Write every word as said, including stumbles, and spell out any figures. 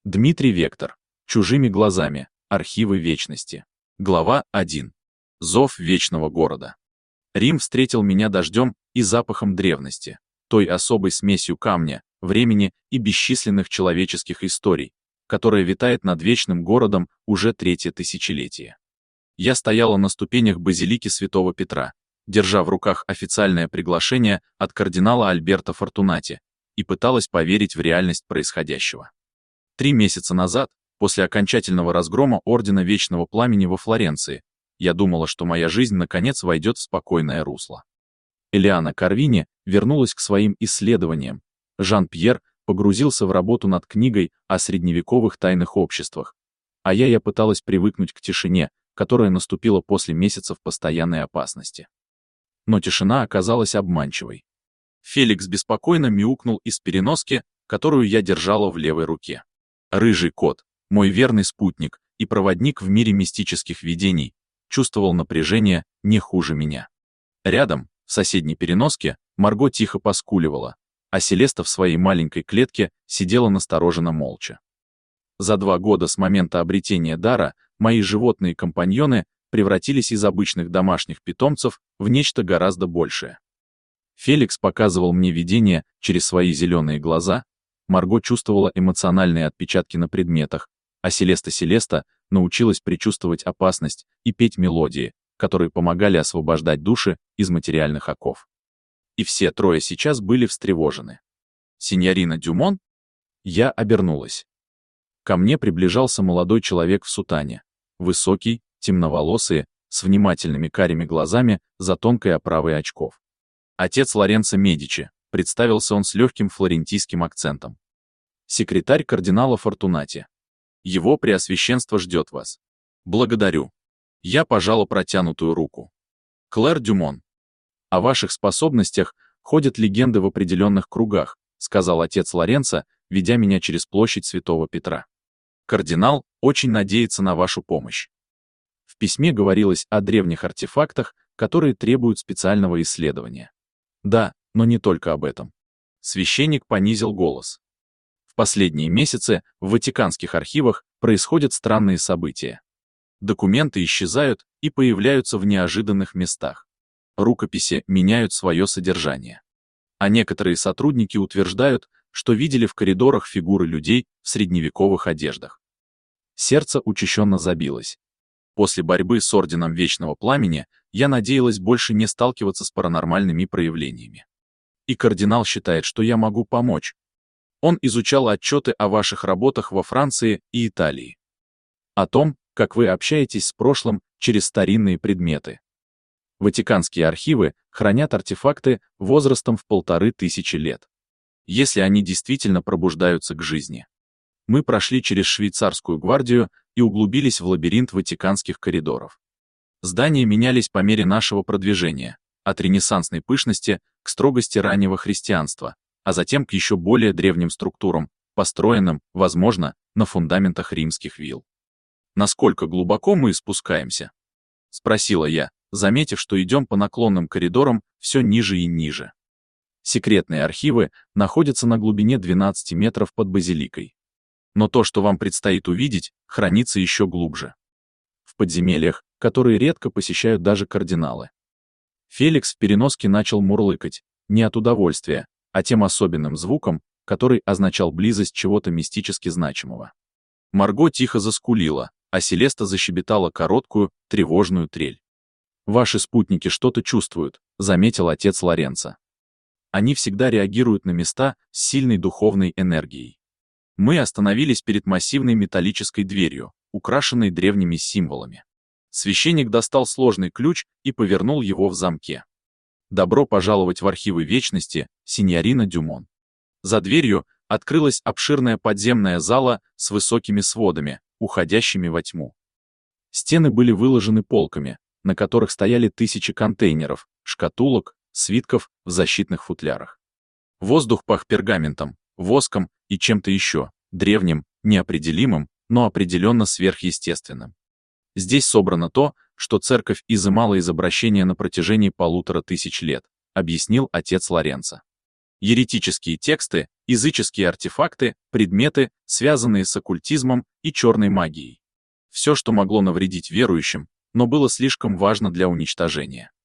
Дмитрий Вектор. Чужими глазами. Архивы вечности. Глава один. Зов вечного города. Рим встретил меня дождем и запахом древности, той особой смесью камня, времени и бесчисленных человеческих историй, которая витает над вечным городом уже третье тысячелетие. Я стояла на ступенях базилики Святого Петра, держа в руках официальное приглашение от кардинала Альберто Фортунати, и пыталась поверить в реальность происходящего. Три месяца назад, после окончательного разгрома Ордена Вечного Пламени во Флоренции, я думала, что моя жизнь наконец войдет в спокойное русло. Элиана Карвини вернулась к своим исследованиям. Жан-Пьер погрузился в работу над книгой о средневековых тайных обществах, а я я пыталась привыкнуть к тишине, которая наступила после месяцев постоянной опасности. Но тишина оказалась обманчивой. Феликс беспокойно мяукнул из переноски, которую я держала в левой руке. Рыжий кот, мой верный спутник и проводник в мире мистических видений, чувствовал напряжение не хуже меня. Рядом, в соседней переноске, Марго тихо поскуливала, а Селеста в своей маленькой клетке сидела настороженно молча. За два года с момента обретения дара мои животные-компаньоны превратились из обычных домашних питомцев в нечто гораздо большее. Феликс показывал мне видение через свои зеленые глаза, Марго чувствовала эмоциональные отпечатки на предметах, а Селеста-Селеста научилась предчувствовать опасность и петь мелодии, которые помогали освобождать души из материальных оков. И все трое сейчас были встревожены. «Синьорина Дюмон?» Я обернулась. Ко мне приближался молодой человек в сутане, высокий, темноволосый, с внимательными карими глазами за тонкой оправой очков. Отец Лоренцо Медичи, представился он с легким флорентийским акцентом. Секретарь кардинала Фортунати. Его преосвященство ждет вас. Благодарю. Я пожала протянутую руку. Клэр Дюмон. О ваших способностях ходят легенды в определенных кругах, сказал отец Лоренцо, ведя меня через площадь Святого Петра. Кардинал очень надеется на вашу помощь. В письме говорилось о древних артефактах, которые требуют специального исследования. Да, но не только об этом. Священник понизил голос. В последние месяцы в Ватиканских архивах происходят странные события. Документы исчезают и появляются в неожиданных местах. Рукописи меняют свое содержание. А некоторые сотрудники утверждают, что видели в коридорах фигуры людей в средневековых одеждах. Сердце учащенно забилось. После борьбы с Орденом Вечного Пламени я надеялась больше не сталкиваться с паранормальными проявлениями. И кардинал считает, что я могу помочь. Он изучал отчеты о ваших работах во Франции и Италии. О том, как вы общаетесь с прошлым через старинные предметы. Ватиканские архивы хранят артефакты возрастом в полторы тысячи лет. Если они действительно пробуждаются к жизни. Мы прошли через швейцарскую гвардию и углубились в лабиринт ватиканских коридоров. Здания менялись по мере нашего продвижения, от ренессансной пышности к строгости раннего христианства, а затем к еще более древним структурам, построенным, возможно, на фундаментах римских вилл. «Насколько глубоко мы спускаемся?» — спросила я, заметив, что идем по наклонным коридорам все ниже и ниже. Секретные архивы находятся на глубине двенадцати метров под базиликой. Но то, что вам предстоит увидеть, хранится еще глубже. В подземельях, которые редко посещают даже кардиналы. Феликс в переноске начал мурлыкать, не от удовольствия, а тем особенным звуком, который означал близость чего-то мистически значимого. Марго тихо заскулила, а Селеста защебетала короткую, тревожную трель. «Ваши спутники что-то чувствуют», — заметил отец Лоренцо. «Они всегда реагируют на места с сильной духовной энергией». Мы остановились перед массивной металлической дверью, украшенной древними символами. Священник достал сложный ключ и повернул его в замке. «Добро пожаловать в архивы вечности, синьорина Дюмон». За дверью открылась обширная подземная зала с высокими сводами, уходящими во тьму. Стены были выложены полками, на которых стояли тысячи контейнеров, шкатулок, свитков в защитных футлярах. Воздух пах пергаментом, воском и чем-то еще, древним, неопределимым, но определенно сверхъестественным. Здесь собрано то, что церковь изымала из обращения на протяжении полутора тысяч лет, объяснил отец Лоренцо. Еретические тексты языческие артефакты, предметы, связанные с оккультизмом и черной магией. Все, что могло навредить верующим, но было слишком важно для уничтожения.